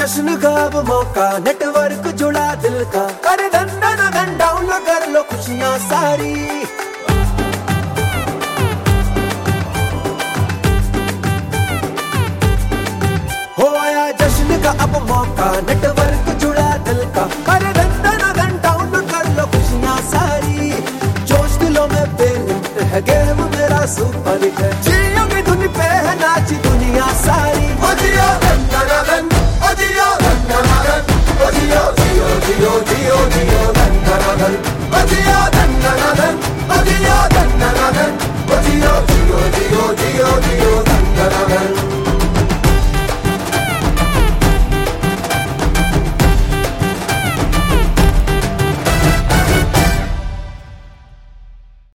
जश्न का अब मौका, नेटवर्क जुड़ा दिल का, कर धन धन धन डाउनलोड कर लो खुशियां सारी। हो आया जश्न का अब मौका, नेटवर्क जुड़ा दिल का, कर धन धन धन डाउनलोड कर लो खुशियां सारी। जोश दिलों में बेलिमिट है, गेम मेरा सुपर हिट है, जियो की धुन पे है नाच दुनिया सारी। ओ जियो धन धन धन, ओ जियो धन धन धन, ओ जियो जियो जियो जियो जियो धन धन धन।